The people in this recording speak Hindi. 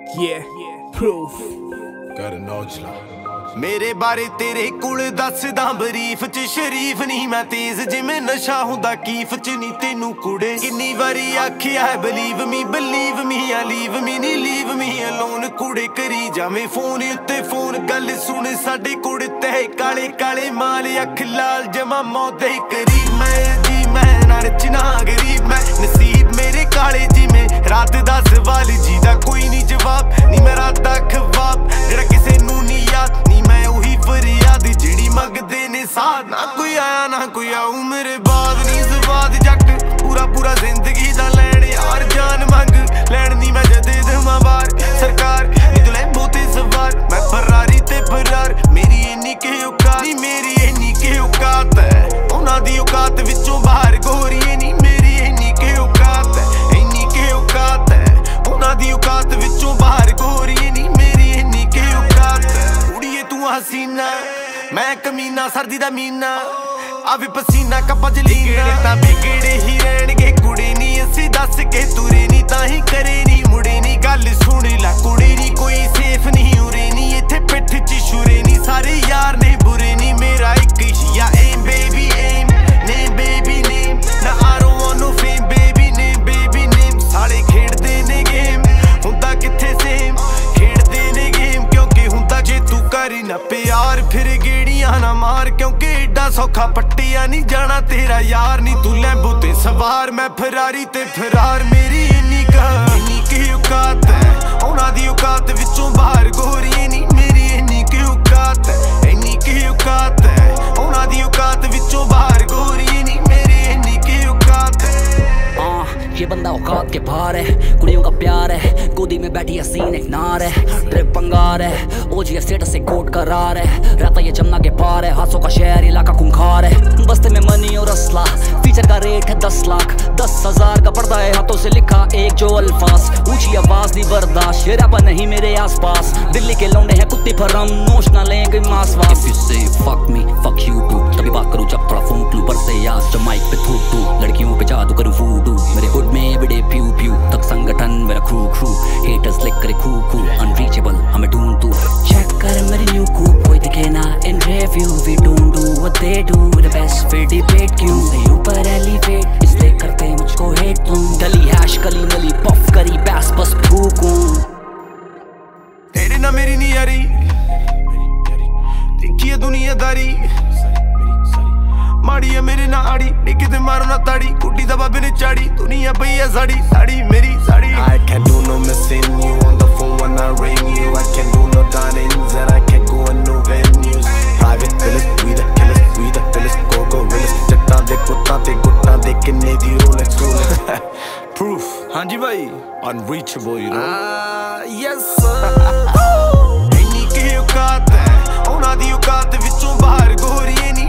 Yeah, proof. मेरे बारे तेरे कुल दसदा बरीफ च शरीफ नहीं मैं तेज जिमें नशा हुंदा कीफ च नहीं तेनू कुड़े किन्नी वारी आखिया है believe me I leave me नहीं leave me alone कुड़े करी जावे फोन उत्ते फोन गल सुन साडे कुड़े ते काले काले माल अख लाल जमा मौत दे करीब मैं जी मैं नरचना गरीब मैं नसीब मेरे काले जी में रात दा सवाल जी दा कोई नहीं जवाब नहीं मैं रात दा खवाब जेड़ा किसे नू नहीं याद नहीं मैं उही फरियाद जेड़ी मंगदे ने साथ ना कोई आया ना कोई आऊ मेरे बाद नहीं सवाद जट पूरा पूरा जिंदगी दा लैण यार जान मंग लैण नी मैं जदे दमा बार सरकार निकले बोते सवार मैं फरारी ते फरार मेरी इन्नी के औकात नहीं मेरी इन्नी के औकात है उन्हां दी औकात विचों बाहर गोरी नहीं मेरी इन्नी के औकात है इन्नी के औकात है उन्हां दी औकात विचों बाहर गोरी नहीं मेरी इन्नी के औकात है कुड़िए तू हसीना मैं कमीना सर्दी दा मीना अभी पसीना कपा जलीना ता बिगड़े ही रहणगे कुड़ी नी असी दस के तुरे नी ताही करे नी मुड़े नी गल सुन ला कुड़ी नी कोई सेफ नहीं उरे नी इत्थे पिठ च छुरे नी सारे यार ने बुरे नी मेरा एक हिया एम बेबी एम नेम बेबी नेम ना I don't want no fame baby name साले खेडदे ने गेम हुंदा किथे सेम खेडदे ने गेम क्योंकि हुंदा जे तू करी ना प्यार फिर गेड़ियां ना मार क्योंकि एडा सौखा पट्टिया नहीं जाना तेरा यार नहीं तू लैंबो ते सवार मैं फरारी ते फरार मेरी इन्नी की औकात है उन्हां दी औकात विचों बाहर गोरी नहीं मेरी इन्नी की औकात है इन्नी की औकात है उन्हां दी औकात विचों बाहर गोरी नहीं मेरी इन्नी की औकात है। ये बंदा औकात के बाहर है कुड़ियों का प्यार है गोदी में बैठी हसीन एक नार है ट्रिप पंगार है ओजी स्टेटस से कोट करार है रहता ये जमुना के पार है हाथों का शहर इलाका खूंखार है बस्ते में मनी और असला फीचर का रेट है 10 लाख 10,000 का पर्दा है हाथों से लिखा एक जो अल्फाज ऊंची आवाज नहीं बर्दाश्त शेरापा नहीं मेरे आसपास दिल्ली के लौंडे हैं कुत्ते फरम नोश ना लेंगे मासवास If you say fuck me fuck you too तभी बात करूं जब थोड़ा फोन क्लू पर से याद जब माइक पे थूक तू लड़कियों पे जादू करूं वूडू मेरे हुड में एवरीडे प्यू प्यू तक संगठन मेरा क्रू हेटर्स लिख करे कू अनरीचेबल हमें ढूंढ तू चेक कर मेरी न्यू कूप कोई दिखे ना in review we don't do what they do the best फिर डिबेट क्यों से ऊपर एलिवेट इसलिए करते मुझको हेट तुम गली हैश गली मली पफ करी बैस बस फूकूं तेरे ना मेरी नहीं यारी देखिए दुनियादारी माड़ी है मेरे ना आड़ी लेके ते मारो ना ताड़ी कुड्डी दा बाबे ने चाड़ी दुनिया पई है साड़ी मेरी sari I can't do no missing you on the phone when I ring you I can't do no dinings and I can't go in no venues private villas we the killers go realest जट्टा दे कुत्ता ते गुट्टा दे किन्ने दी Rolex proof हाँ जी भाई unreachable you know yes sir इन्नी की औकात है उन्हां दी औकात विचों बाहर गोरी नहीं